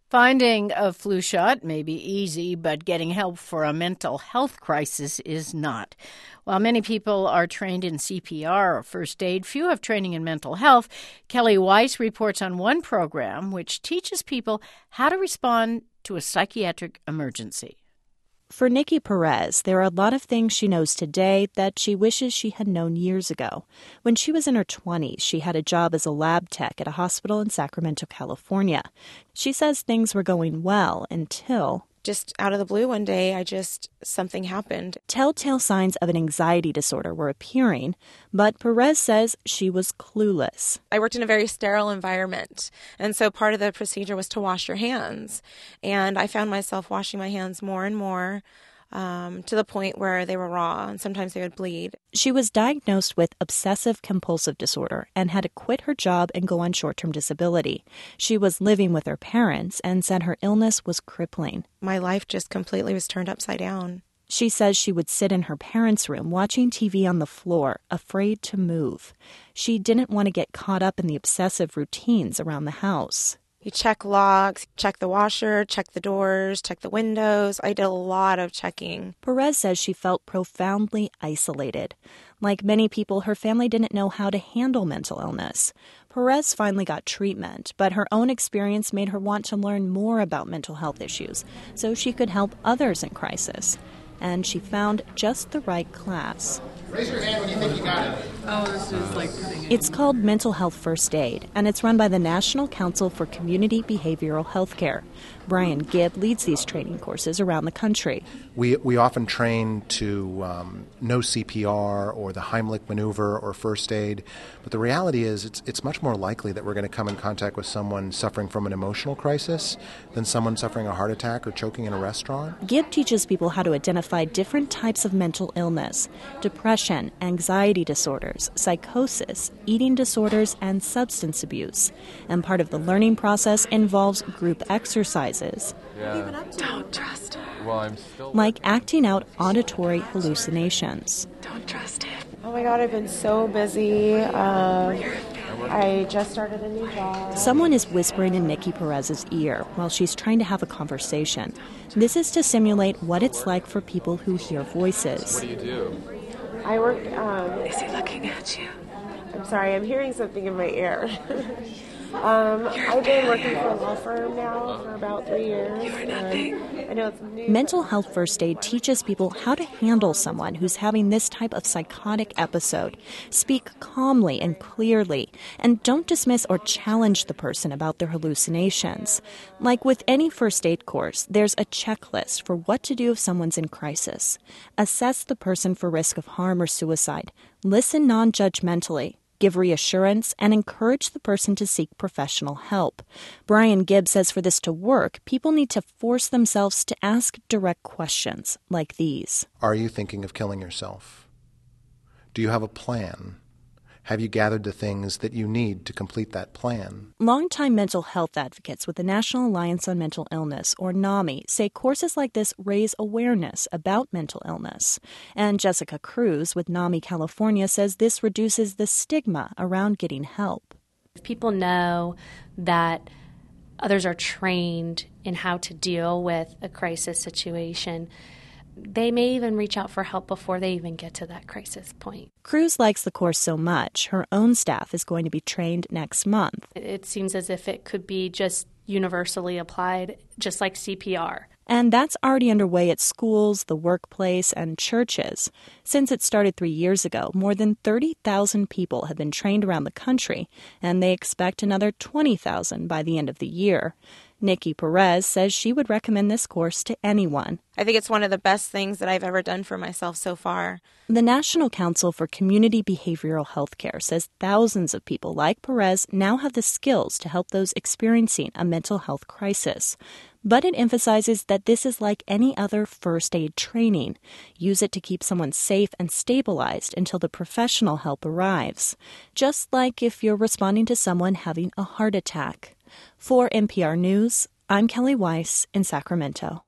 Finding a flu shot may be easy, but getting help for a mental health crisis is not. While many people are trained in CPR or first aid, few have training in mental health. Kelly Weiss reports on one program which teaches people how to respond to a psychiatric emergency. For Nikki Perez, there are a lot of things she knows today that she wishes she had known years ago. When she was in her 20s, she had a job as a lab tech at a hospital in Sacramento, California. She says things were going well until... Just out of the blue one day, something happened. Telltale signs of an anxiety disorder were appearing, but Perez says she was clueless. I worked in a very sterile environment, and so part of the procedure was to wash your hands. And I found myself washing my hands more and more, to the point where they were raw, and sometimes they would bleed. She was diagnosed with obsessive-compulsive disorder and had to quit her job and go on short-term disability. She was living with her parents and said her illness was crippling. My life just completely was turned upside down. She says she would sit in her parents' room watching TV on the floor, afraid to move. She didn't want to get caught up in the obsessive routines around the house. You check locks, check the washer, check the doors, check the windows. I did a lot of checking. Perez says she felt profoundly isolated. Like many people, her family didn't know how to handle mental illness. Perez finally got treatment, but her own experience made her want to learn more about mental health issues so she could help others in crisis. And she found just the right class. Raise your hand when you think you got it. Oh, this is like putting it. It's called Mental Health First Aid, and it's run by the National Council for Community Behavioral Healthcare. Brian Gibb leads these training courses around the country. We often train to know CPR or the Heimlich maneuver or first aid, but the reality is it's much more likely that we're going to come in contact with someone suffering from an emotional crisis than someone suffering a heart attack or choking in a restaurant. Gibb teaches people how to identify different types of mental illness: depression, anxiety disorders, psychosis, eating disorders, and substance abuse. And part of the learning process involves group exercises. Yeah. Don't trust him. Well, I'm still like acting out auditory hallucinations. Don't trust him. Oh my God, I've been so busy. I just started a new job. Someone is whispering in Nikki Perez's ear while she's trying to have a conversation. This is to simulate what it's like for people who hear voices. What do you do? I work... Is he looking at you? I'm sorry, I'm hearing something in my ear. I've been working for a law firm now for about 3 years. You are nothing. I know it's new. Mental Health First Aid teaches people how to handle someone who's having this type of psychotic episode. Speak calmly and clearly, and don't dismiss or challenge the person about their hallucinations. Like with any first aid course, there's a checklist for what to do if someone's in crisis. Assess the person for risk of harm or suicide. Listen non-judgmentally. Give reassurance, and encourage the person to seek professional help. Brian Gibb says for this to work, people need to force themselves to ask direct questions like these. Are you thinking of killing yourself? Do you have a plan? Have you gathered the things that you need to complete that plan? Longtime mental health advocates with the National Alliance on Mental Illness, or NAMI, say courses like this raise awareness about mental illness. And Jessica Cruz with NAMI California says this reduces the stigma around getting help. If people know that others are trained in how to deal with a crisis situation, they may even reach out for help before they even get to that crisis point. Cruz likes the course so much, her own staff is going to be trained next month. It seems as if it could be just universally applied, just like CPR. And that's already underway at schools, the workplace, and churches. Since it started 3 years ago, more than 30,000 people have been trained around the country, and they expect another 20,000 by the end of the year. Nikki Perez says she would recommend this course to anyone. I think it's one of the best things that I've ever done for myself so far. The National Council for Community Behavioral Healthcare says thousands of people like Perez now have the skills to help those experiencing a mental health crisis. But it emphasizes that this is like any other first aid training. Use it to keep someone safe and stabilized until the professional help arrives. Just like if you're responding to someone having a heart attack. For NPR News, I'm Kelly Weiss in Sacramento.